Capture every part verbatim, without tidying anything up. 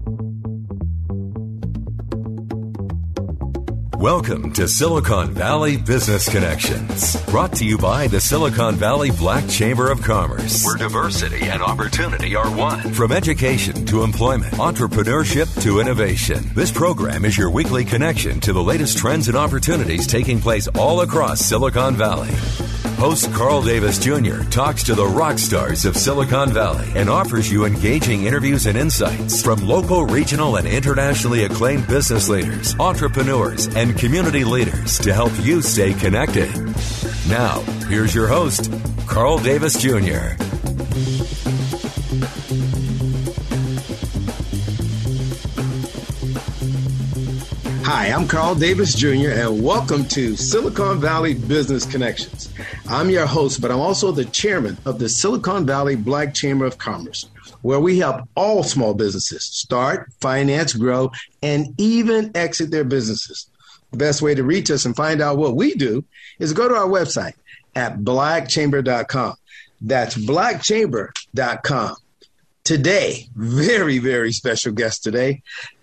Welcome to Silicon Valley Business Connections, brought to you by the Silicon Valley Black Chamber of Commerce, where diversity and opportunity are one. From education to employment, entrepreneurship to innovation, this program is your weekly connection to the latest trends and opportunities taking place all across Silicon Valley. Host Carl Davis Junior talks to the rock stars of Silicon Valley and offers you engaging interviews and insights from local, regional, and internationally acclaimed business leaders, entrepreneurs, and community leaders to help you stay connected. Now, here's your host, Carl Davis Junior Hi, I'm Carl Davis Junior, and welcome to Silicon Valley Business Connections. I'm your host, but I'm also the chairman of the Silicon Valley Black Chamber of Commerce, where we help all small businesses start, finance, grow, and even exit their businesses. The best way to reach us and find out what we do is go to our website at black chamber dot com. That's black chamber dot com. Today, very, very special guest today,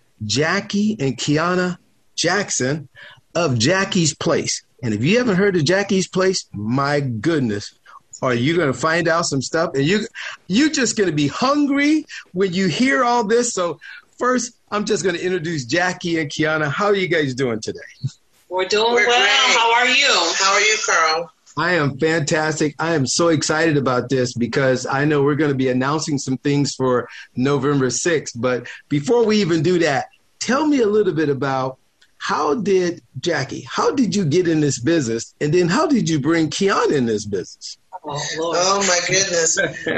Jackie and Kiana Jackson of Jackie's Place. And if you haven't heard of Jackie's Place, my goodness, are you going to find out some stuff? And you, you're just going to be hungry when you hear all this. So first, I'm just going to introduce Jackie and Kiana. How are you guys doing today? We're doing We're well. Great. How are you? How are you, Carl? I am fantastic. I am so excited about this because I know we're going to be announcing some things for November sixth. But before we even do that, tell me a little bit about how did, Jackie, how did you get in this business? And then how did you bring Kiana in this business? Oh, Lord. Oh my goodness.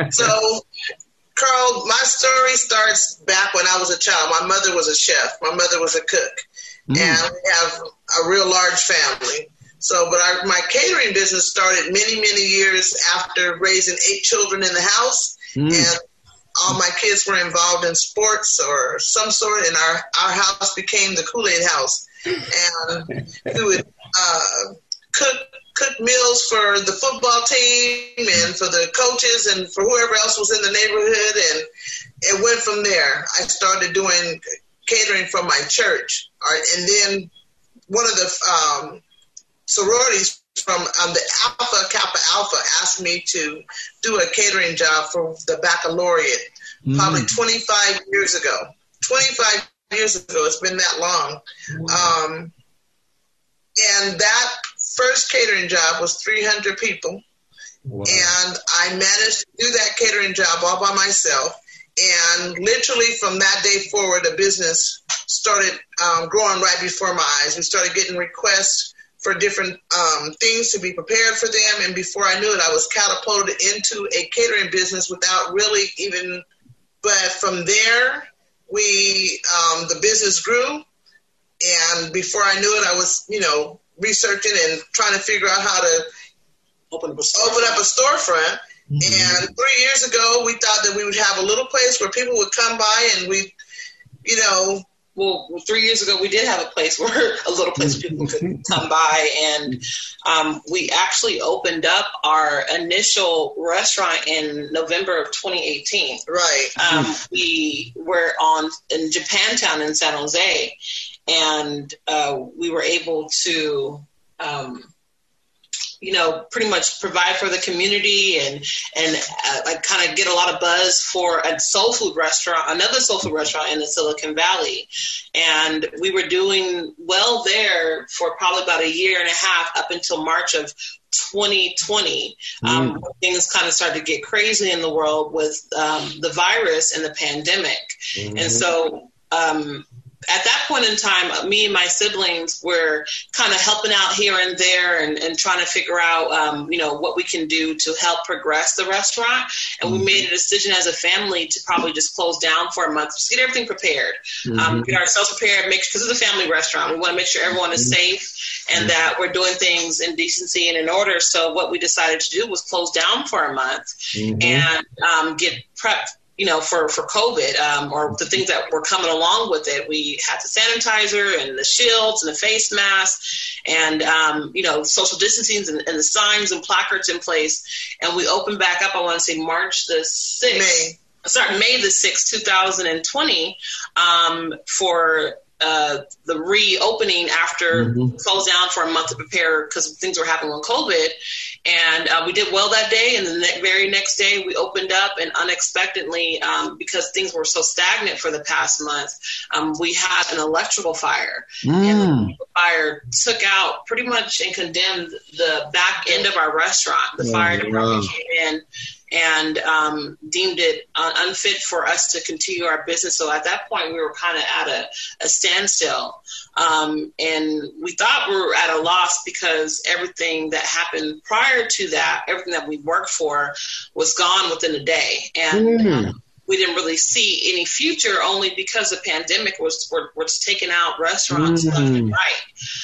So, Carl, my story starts back when I was a child. My mother was a chef. My mother was a cook. Mm. And we have a real large family. So, but our, my catering business started many, many years after raising eight children in the house. Mm. And all my kids were involved in sports or some sort, and our, our house became the Kool-Aid house. And we would uh, cook cook meals for the football team and for the coaches and for whoever else was in the neighborhood. And it went from there. I started doing catering for my church. And then one of the um, sororities from um, the Alpha Kappa Alpha asked me to do a catering job for the baccalaureate, mm. probably twenty-five years ago. twenty-five years ago. It's been that long. Wow. Um, and that first catering job was three hundred people. Wow. And I managed to do that catering job all by myself. And literally from that day forward, the business started um, growing right before my eyes. We started getting requests for different um, things to be prepared for them. And before I knew it, I was catapulted into a catering business without really even, but from there, we, um, the business grew. And before I knew it, I was, you know, researching and trying to figure out how to open up a, open up a storefront. Mm-hmm. And three years ago, we thought that we would have a little place where people would come by and we, you know, Well, three years ago, we did have a place where a little place where people could come by, and um, we actually opened up our initial restaurant in November of twenty eighteen. Right. Um, we were on in Japantown in San Jose, and uh, we were able to, um, you know, pretty much provide for the community and and uh, like kind of get a lot of buzz for a soul food restaurant, another soul food restaurant in the Silicon Valley. And we were doing well there for probably about a year and a half up until March of twenty twenty. Mm. Um, things kind of started to get crazy in the world with um, the virus and the pandemic. Mm-hmm. And so um at that point in time, me and my siblings were kind of helping out here and there and, and trying to figure out, um, you know, what we can do to help progress the restaurant. And we made a decision as a family to probably just close down for a month, just get everything prepared, mm-hmm. um, get ourselves prepared, make because it's a family restaurant. We want to make sure everyone is safe and mm-hmm. that we're doing things in decency and in order. So what we decided to do was close down for a month mm-hmm. and um, get prepped, you know, for, for COVID, um, or the things that were coming along with it. We had the sanitizer and the shields and the face masks and, um, you know, social distancing and, and the signs and placards in place. And we opened back up, I want to say March the sixth. May. sorry, May the sixth, two thousand twenty, um, for uh, the reopening after mm-hmm. closed down for a month to prepare because things were happening with COVID. And uh, we did well that day. And the ne- very next day we opened up, and unexpectedly, um, because things were so stagnant for the past month, um, we had an electrical fire. Mm. And the electrical fire took out pretty much and condemned the back end of our restaurant. The oh, fire department wow. came in and um, deemed it uh, unfit for us to continue our business. So at that point, we were kind of at a, a standstill. Um, and we thought we were at a loss because everything that happened prior to that, everything that we worked for was gone within a day. And mm. um, we didn't really see any future only because the pandemic was, was, was taking out restaurants mm. left and right.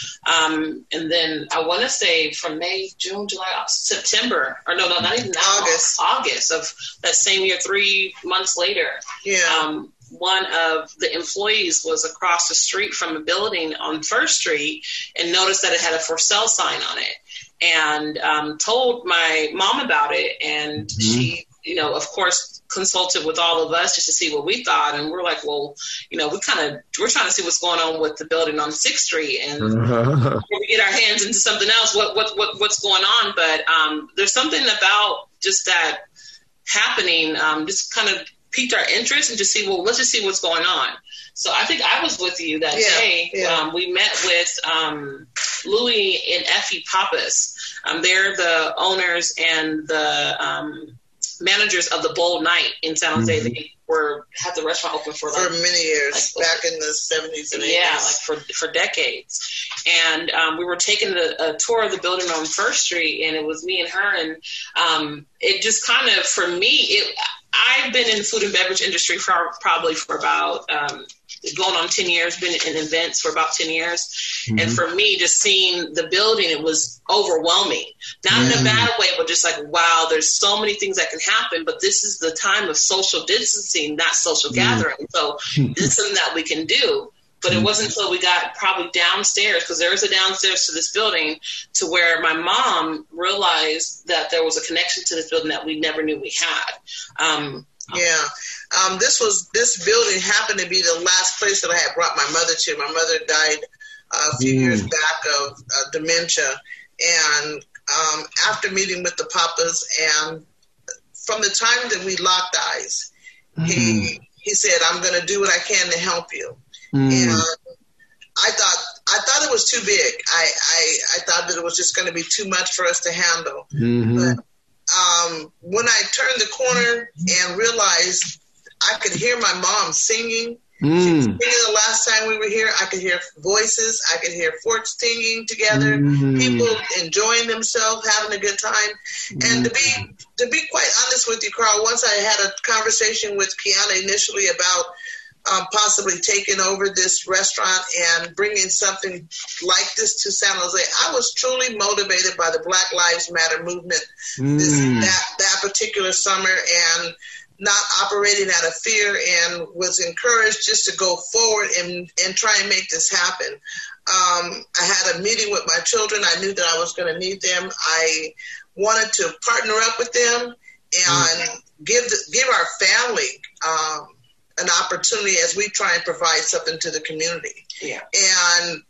Um, and then I want to say from May, June, July, September, or no, no, not even that, August, August of that same year, three months later. Yeah. Um, one of the employees was across the street from a building on First Street and noticed that it had a for sale sign on it, and um, told my mom about it. And mm-hmm. she, you know, of course, consulted with all of us just to see what we thought. And we're like, well, you know, we kind of, we're trying to see what's going on with the building on sixth Street. And uh-huh. before we get our hands into something else, what, what, what what's going on? But um, there's something about just that happening, um, just kind of piqued our interest and just see, well, let's just see what's going on. So I think I was with you that yeah, day. Yeah. Um, we met with um, Louis and Effie Pappas. Um, they're the owners and the um, managers of the Bold Night in San Jose. Mm-hmm. They were had the restaurant open for like, for many years, like, back in the seventies and eighties. Yeah, like for for decades. And um, we were taking a, a tour of the building on First Street, and it was me and her, and um, it just kind of, for me, it. I've been in the food and beverage industry for probably for about um, going on ten years, been in events for about ten years. Mm-hmm. And for me, just seeing the building, it was overwhelming. Not mm-hmm. in a bad way, but just like, wow, there's so many things that can happen. But this is the time of social distancing, not social mm-hmm. gathering. So this is something that we can do. But it wasn't until we got probably downstairs, because there is a downstairs to this building, to where my mom realized that there was a connection to this building that we never knew we had. Um, yeah. Um, this was this building happened to be the last place that I had brought my mother to. My mother died uh, a few mm. years back of uh, dementia. And um, after meeting with the Papas, and from the time that we locked eyes, mm. he he said, I'm going to do what I can to help you. Mm. And I thought I thought it was too big. I, I, I thought that it was just going to be too much for us to handle. Mm-hmm. But um, when I turned the corner and realized I could hear my mom singing, mm. she was singing the last time we were here. I could hear voices. I could hear forks singing together. Mm. People enjoying themselves, having a good time. Mm. And to be to be quite honest with you, Carl, once I had a conversation with Kiana initially about Um, possibly taking over this restaurant and bringing something like this to San Jose, I was truly motivated by the Black Lives Matter movement mm. this, that, that particular summer, and not operating out of fear, and was encouraged just to go forward and, and try and make this happen. Um, I had a meeting with my children. I knew that I was going to need them. I wanted to partner up with them and mm. give the, give our family um, an opportunity as we try and provide something to the community. Yeah. And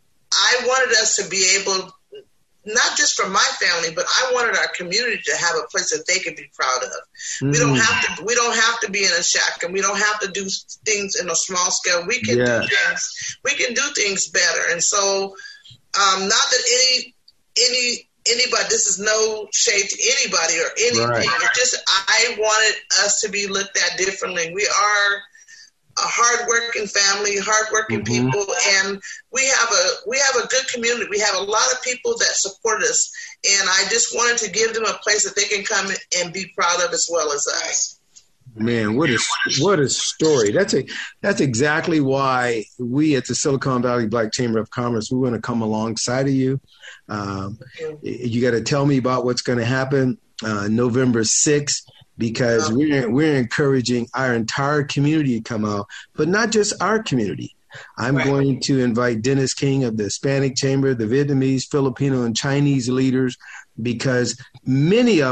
I wanted us to be able, not just for my family, but I wanted our community to have a place that they could be proud of. Mm. We don't have to, we don't have to be in a shack, and we don't have to do things in a small scale. We can yeah. do things, we can do things better. And so, um, not that any, any, anybody, this is no shade to anybody or anything. Right. It's just, I wanted us to be looked at differently. We are a hardworking family, hardworking mm-hmm. people, and we have a we have a good community. We have a lot of people that support us, and I just wanted to give them a place that they can come and be proud of as well as us. Man, what a what a story! That's a that's exactly why we at the Silicon Valley Black Chamber of Commerce, we want to come alongside of you. Um, you got to tell me about what's going to happen uh, November sixth, because um, we're we're encouraging our entire community to come out, but not just our community. I'm right. going to invite Dennis King of the Hispanic Chamber, the Vietnamese, Filipino, and Chinese leaders, because many of them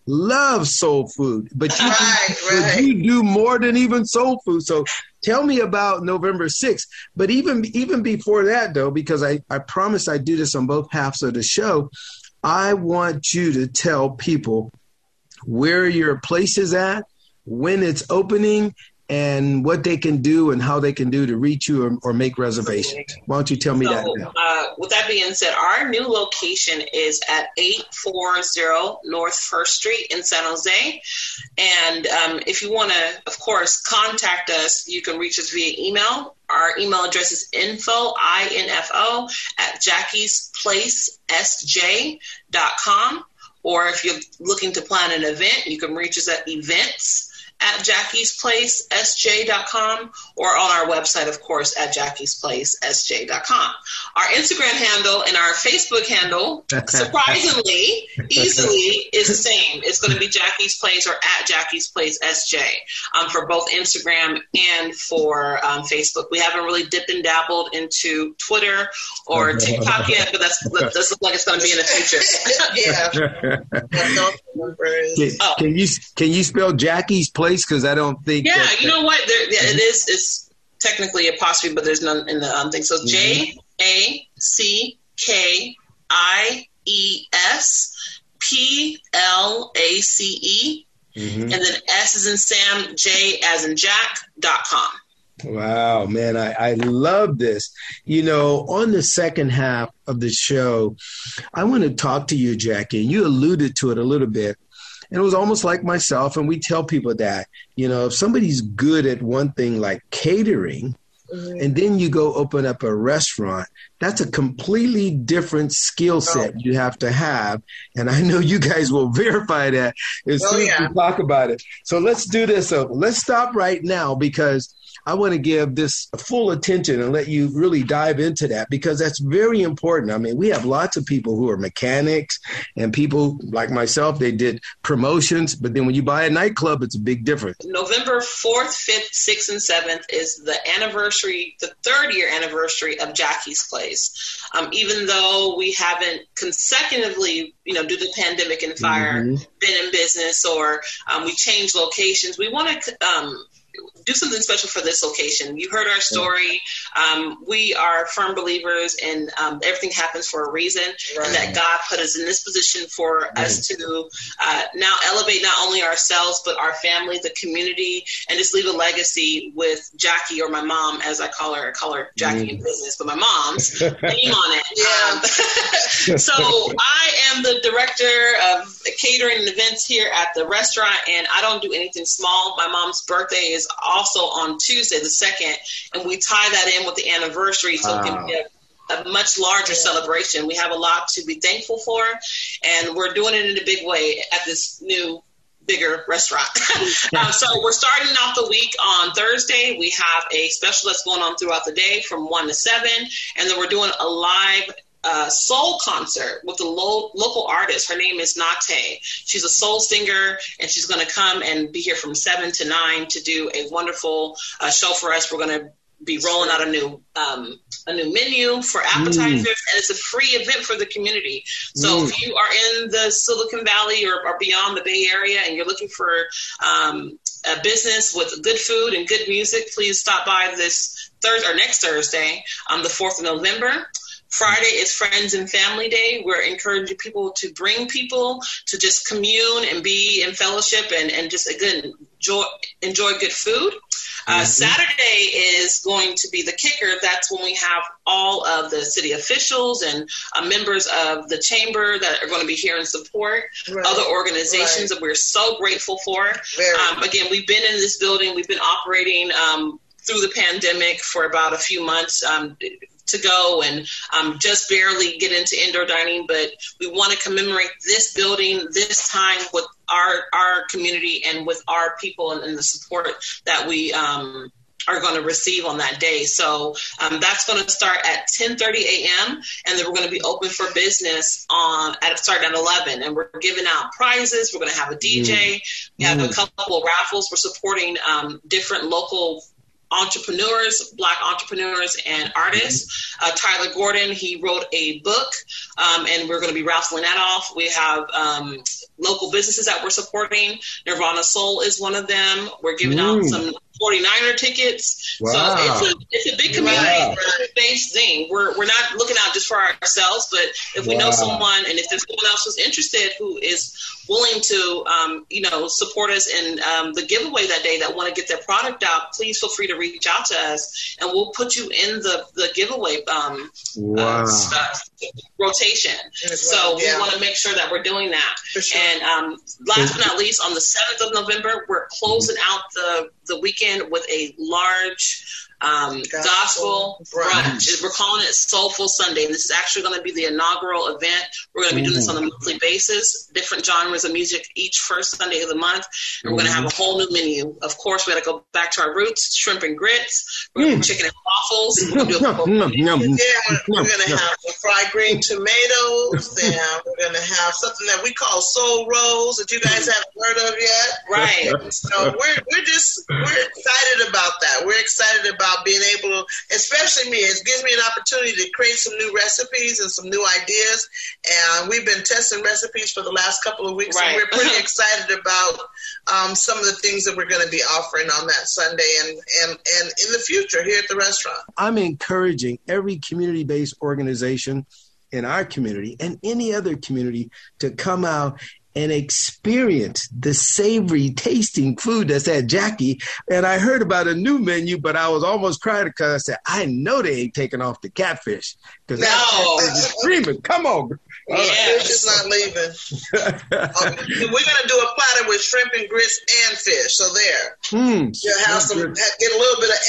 love soul food, but you, right, do, right. but you do more than even soul food. So tell me about November sixth. But even even before that, though, because I, I promised I'd do this on both halves of the show, I want you to tell people where your place is at, when it's opening, and what they can do and how they can do to reach you or, or make reservations. Why don't you tell me so, that now? Uh, with that being said, our new location is at eight forty North First Street in San Jose. And um, if you want to, of course, contact us, you can reach us via email. Our email address is info, I N F O, at jackies place s j dot com. Or if you're looking to plan an event, you can reach us at events at jackies place s j dot com, or on our website, of course, at jackies place s j dot com. Our Instagram handle and our Facebook handle, surprisingly, easily, is the same. It's going to be Jackie's Place or at Jackie's Place S J um, for both Instagram and for um, Facebook. We haven't really dipped and dabbled into Twitter or TikTok yet, but that's that does look like it's going to be in the future. yeah. Can, oh. can you can you spell Jackie's Place? Because I don't think. Yeah, that, you know what? There, yeah, it is. It's technically a apostrophe, but there's none in the um, thing. So mm-hmm. J A C K I E S P L A C E, mm-hmm. and then S as in Sam, J as in Jack dot com. Wow, man, I, I love this. You know, on the second half of the show, I want to talk to you, Jackie. You alluded to it a little bit. And it was almost like myself, and we tell people that, you know, if somebody's good at one thing like catering, mm-hmm. and then you go open up a restaurant, that's a completely different skill set oh. you have to have. And I know you guys will verify that as oh, soon as yeah. we talk about it. So let's do this. So let's stop right now, because I want to give this full attention and let you really dive into that, because that's very important. I mean, we have lots of people who are mechanics and people like myself, they did promotions, but then when you buy a nightclub, it's a big difference. November fourth, fifth, sixth, and seventh is the anniversary, the third year anniversary of Jackie's Place. Um, even though we haven't consecutively, you know, due to the pandemic and fire, mm-hmm. been in business, or um, we changed locations, we want to um, do something special for this location. You heard our story. Um, we are firm believers in um, everything happens for a reason, right. and that God put us in this position for right. us to uh, now elevate not only ourselves, but our family, the community, and just leave a legacy with Jackie, or my mom, as I call her. I call her Jackie mm. in business, but my mom's name on it. Yeah. Um, so I am the director of catering and events here at the restaurant, and I don't do anything small. My mom's birthday is also on Tuesday the second, and we tie that in with the anniversary, so wow. it can be a, a much larger celebration. We have a lot to be thankful for, and we're doing it in a big way at this new bigger restaurant. um, so we're starting off the week on Thursday. We have a special that's going on throughout the day from one to seven, and then we're doing a live Uh, soul concert with a lo- local artist. Her name is Nate. She's a soul singer, and she's going to come and be here from seven to nine to do a wonderful uh, show for us. We're going to be rolling out a new um, a new menu for appetizers, mm. and it's a free event for the community. So mm. if you are in the Silicon Valley or, or beyond the Bay Area, and you're looking for um, a business with good food and good music, please stop by this Thursday or next Thursday, on the fourth of November. Friday is Friends and Family Day. We're encouraging people to bring people to just commune and be in fellowship and, and just, again, enjoy, enjoy good food. Uh, mm-hmm. Saturday is going to be the kicker. That's when we have all of the city officials and uh, members of the chamber that are going to be here in support, right. other organizations right. that we're so grateful for. Um, again, we've been in this building. We've been operating um, through the pandemic for about a few months. Um, to go and um, just barely get into indoor dining, but we want to commemorate this building this time with our our community and with our people and, and the support that we um, are going to receive on that day. So um, that's going to start at ten thirty a.m. and then we're going to be open for business on at starting at eleven, and we're giving out prizes. We're going to have a D J. Mm. We have mm. a couple of raffles. We're supporting um, different local entrepreneurs, Black entrepreneurs and artists. Uh, Tyler Gordon, he wrote a book, um, and we're going to be raffling that off. We have um, local businesses that we're supporting. Nirvana Soul is one of them. We're giving mm. out some forty-niner tickets. Wow. So it's a, it's a big community-based wow. thing. We're we're not looking out just for ourselves, but if we wow. know someone, and if there's someone else who's interested who is willing to, um, you know, support us in um, the giveaway that day, that want to get their product out, please feel free to reach out to us, and we'll put you in the the giveaway um, wow. uh, stuff, rotation. So yeah. we want to make sure that we're doing that. Sure. And um, last but not least, on the seventh of November, we're closing out the the weekend with a large um, gospel, gospel brunch. We're calling it Soulful Sunday. And this is actually going to be the inaugural event. We're going to be doing this on a monthly basis, different genres of music each first Sunday of the month. And we're going to have a whole new menu. Of course, we got to go back to our roots, shrimp and grits. We're going to do chicken and waffles. We're going to do a no, no, no, yeah, we're going to have some fried green tomatoes. And we're going to have something that we call soul rolls that you guys haven't heard of yet. Right. So we're, we're just, we're excited about that. We're excited about being able to, especially me, it gives me an opportunity to create some new recipes and some new ideas. And we've been testing recipes for the last couple of weeks, right. and we're pretty excited about um, some of the things that we're going to be offering on that Sunday and, and, and in the future here at the restaurant. I'm encouraging every community-based organization in our community and any other community to come out and experience the savory tasting food that's at Jackie. And I heard about a new menu, but I was almost crying because I said, I know they ain't taking off the catfish. Because no. that is screaming, come on. Yeah, fish is not leaving. um, we're going to do a platter with shrimp and grits and fish. So there. Mm, You'll have some, good. Get a little bit of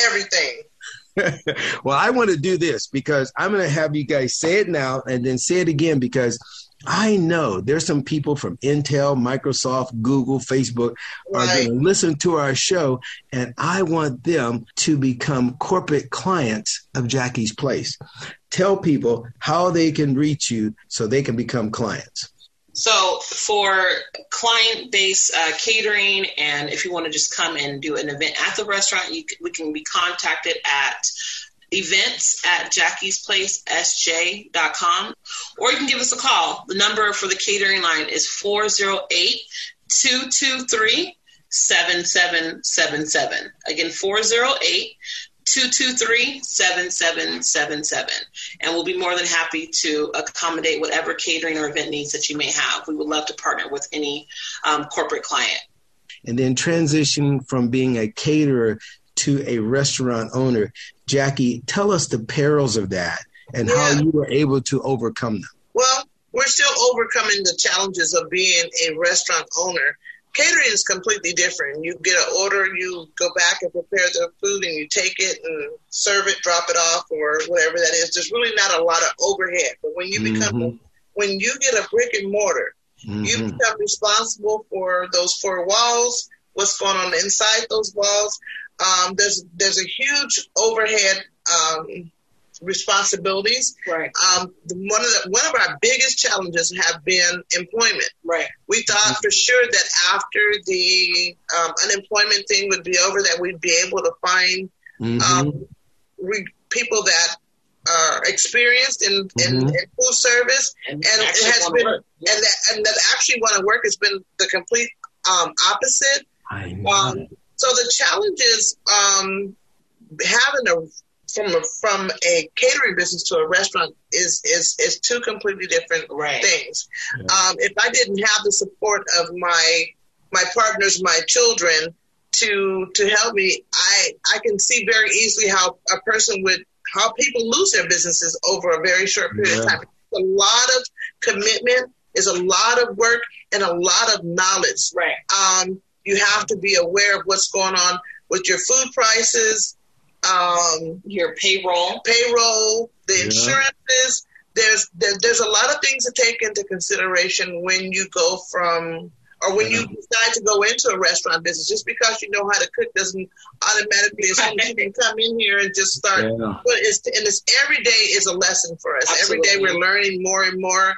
everything. Well, I want to do this because I'm going to have you guys say it now and then say it again, because I know there's some people from Intel, Microsoft, Google, Facebook are right. going to listen to our show, and I want them to become corporate clients of Jackie's Place. Tell people how they can reach you so they can become clients. So for client-based uh, catering, and if you want to just come and do an event at the restaurant, you, we can be contacted at events at jackies place s j dot com, or you can give us a call. The number for the catering line is four oh eight, two two three, seven seven seven seven. Again, four oh eight, two two three, seven seven seven seven. And we'll be more than happy to accommodate whatever catering or event needs that you may have. We would love to partner with any um, corporate client. And then transition from being a caterer to a restaurant owner. Jackie, tell us the perils of that and yeah. how you were able to overcome them. Well, we're still overcoming the challenges of being a restaurant owner. Catering is completely different. You get an order, you go back and prepare the food, and you take it and serve it, drop it off, or whatever that is. There's really not a lot of overhead. But when you become, mm-hmm. when you get a brick and mortar, mm-hmm. you become responsible for those four walls, what's going on inside those walls. Um, there's there's a huge overhead um, responsibilities. Right. Um, one of the, one of our biggest challenges have been employment. Right. We thought mm-hmm. for sure that after the um, unemployment thing would be over, that we'd be able to find mm-hmm. um, re- people that are experienced in, mm-hmm. in, in food service, and, and it has been and that, and that actually want to work has been the complete um, opposite. I know. Um, So the challenge is um, having a from a from a catering business to a restaurant is is is two completely different right. things. Yeah. Um, if I didn't have the support of my my partners, my children, to to help me, I I can see very easily how a person would how people lose their businesses over a very short period yeah. of time. It's a lot of commitment, is a lot of work, and a lot of knowledge. Right. Um, You have to be aware of what's going on with your food prices, um, your payroll, payroll, the yeah. insurances. There's there, there's a lot of things to take into consideration when you go from or when yeah. you decide to go into a restaurant business. Just because you know how to cook doesn't automatically assume you can come in here and just start. Yeah. But it's and it's every day is a lesson for us. Absolutely. Every day we're learning more and more.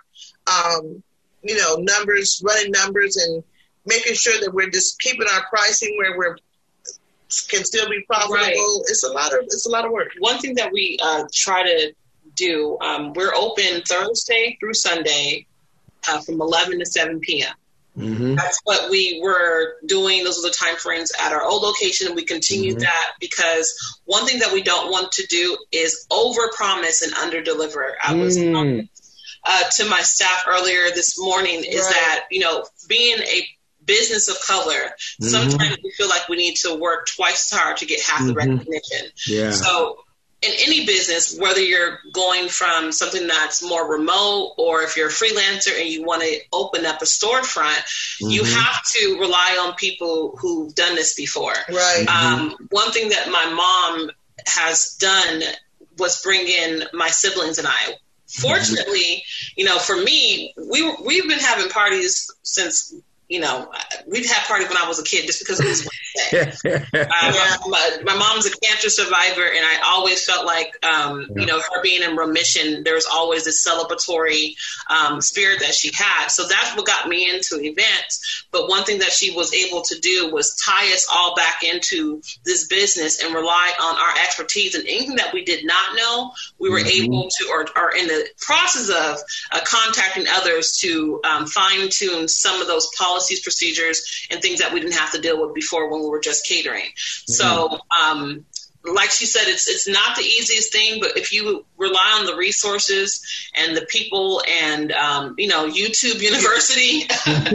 Um, you know, numbers, running numbers, and making sure that we're just keeping our pricing where we're can still be profitable. Right. It's a lot of it's a lot of work. One thing that we uh, try to do, um, we're open Thursday through Sunday uh, from eleven to seven p.m. Mm-hmm. That's what we were doing. Those are the time frames at our old location, and we continued mm-hmm. that because one thing that we don't want to do is overpromise and underdeliver. I was mm. talking uh, to my staff earlier this morning is right. that, you know, being a business of color, mm-hmm. sometimes we feel like we need to work twice as hard to get half mm-hmm. the recognition. Yeah. So in any business, whether you're going from something that's more remote or if you're a freelancer and you want to open up a storefront, mm-hmm. you have to rely on people who've done this before. Right. Um, mm-hmm. One thing that my mom has done was bring in my siblings and I. Fortunately, mm-hmm. you know, for me, we, we've been having parties since you know, we've had parties when I was a kid just because it was Wednesday. uh, my, my, my mom's a cancer survivor, and I always felt like, um, yeah. you know, her being in remission, there was always this celebratory um, spirit that she had. So that's what got me into events. But one thing that she was able to do was tie us all back into this business and rely on our expertise. And anything that we did not know, we were mm-hmm. able to, or are in the process of uh, contacting others to um, fine tune some of those policies, procedures, and things that we didn't have to deal with before when we were just catering. Mm-hmm. So, um, like she said, it's it's not the easiest thing, but if you rely on the resources and the people and, um, you know, YouTube University,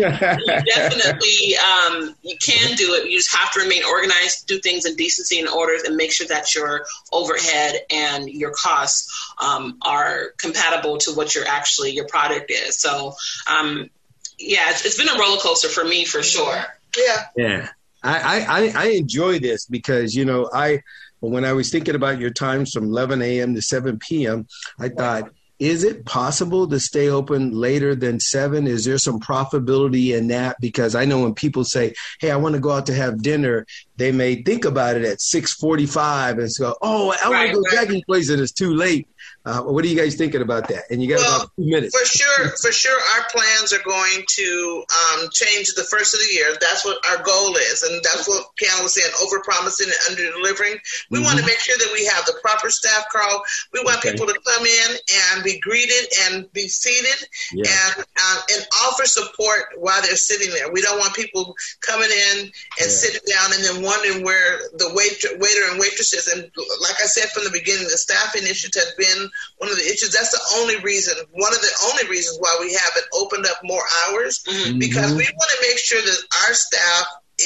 you definitely um, you can do it. You just have to remain organized, do things in decency and order, and make sure that your overhead and your costs um, are compatible to what your actually your product is. So, um, yeah, it's, it's been a roller coaster for me, for sure. Yeah. Yeah. I, I, I enjoy this because, you know, I when I was thinking about your times from eleven a.m. to seven p.m., I thought, is it possible to stay open later than seven? Is there some profitability in that? Because I know when people say, hey, I want to go out to have dinner, they may think about it at six forty-five and go, oh, I right, want to go right. Jackie's place and it's too late. Uh, what are you guys thinking about that? And you got well, about two minutes. For sure, for sure, our plans are going to um, change the first of the year. That's what our goal is, and that's what Kiana was saying: over-promising and under-delivering. We mm-hmm. want to make sure that we have the proper staff, Carl. We want okay. people to come in and be greeted and be seated, yeah. and um, and offer support while they're sitting there. We don't want people coming in and yeah. sitting down and then wondering where the wait, waiter and waitress is. And like I said from the beginning, the staffing issues has been one of the issues. That's the only reason, one of the only reasons why we haven't opened up more hours, mm-hmm. because we want to make sure that our staff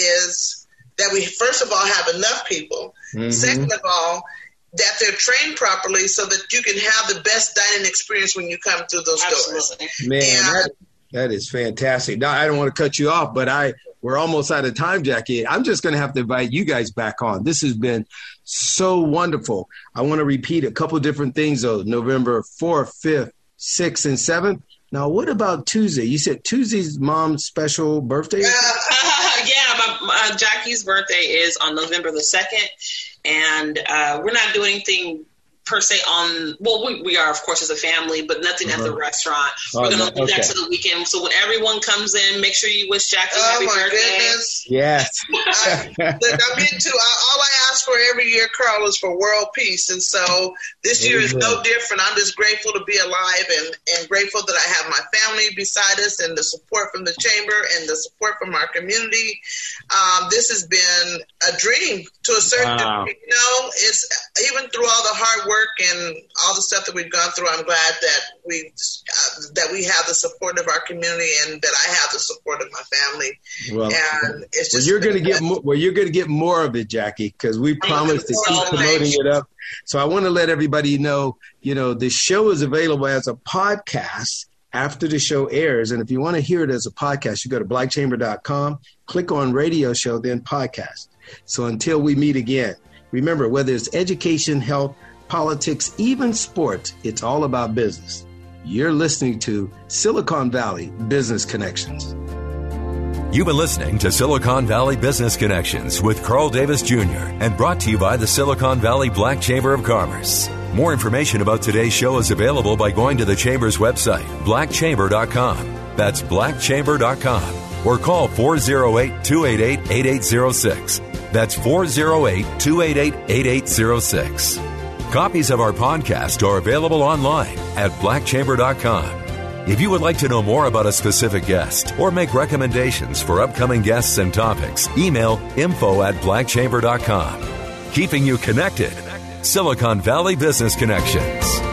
is, that we first of all have enough people. Mm-hmm. Second of all, that they're trained properly so that you can have the best dining experience when you come through those Absolutely. doors. Man, and, that, that is fantastic. Now, I don't want to cut you off, but I we're almost out of time, Jackie. I'm just going to have to invite you guys back on. This has been so wonderful. I want to repeat a couple different things, though. November fourth, fifth, sixth, and seventh. Now, what about Tuesday? You said Tuesday's mom's special birthday? Uh, uh, yeah, my, my, Jackie's birthday is on November the second, and uh, we're not doing anything per se on, well, we, we are, of course, as a family, but nothing uh-huh. at the restaurant. Oh, we're going to no, leave okay. that to the weekend. So when everyone comes in, make sure you wish Jackie oh happy my birthday. Goodness. Yes. I, look, I'm into, all I ask for every year, Carl, is for world peace. And so this year is no different. I'm just grateful to be alive and, and grateful that I have my family beside us and the support from the chamber and the support from our community. Um, this has been a dream to a certain wow. degree. You know, it's even through all the hard work and all the stuff that we've gone through, I'm glad that we uh, that we have the support of our community and that I have the support of my family. Well, and it's just well you're going to get more, well, you're going to get more of it, Jackie, because we promised to keep promoting it up. So I want to let everybody know, you know, the show is available as a podcast after the show airs. And if you want to hear it as a podcast, you go to black chamber dot com, click on radio show, then podcast. So until we meet again, remember, whether it's education, health, politics, even sports, it's all about business. You're listening to Silicon Valley Business Connections. You've been listening to Silicon Valley Business Connections with Carl Davis Junior and brought to you by the Silicon Valley Black Chamber of Commerce. More information about today's show is available by going to the Chamber's website, black chamber dot com. That's black chamber dot com. Or call four oh eight, two eight eight, eight eight zero six. That's four oh eight, two eight eight, eight eight zero six. Copies of our podcast are available online at black chamber dot com. If you would like to know more about a specific guest or make recommendations for upcoming guests and topics, email info at black chamber dot com. Keeping you connected. Silicon Valley Business Connections.